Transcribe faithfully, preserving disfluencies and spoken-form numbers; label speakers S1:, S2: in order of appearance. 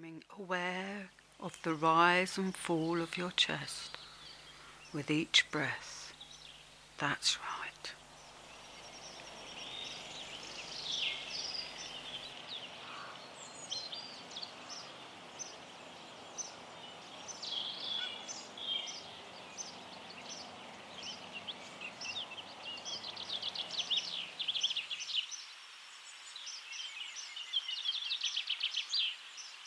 S1: Becoming aware of the rise and fall of your chest with each breath. That's right.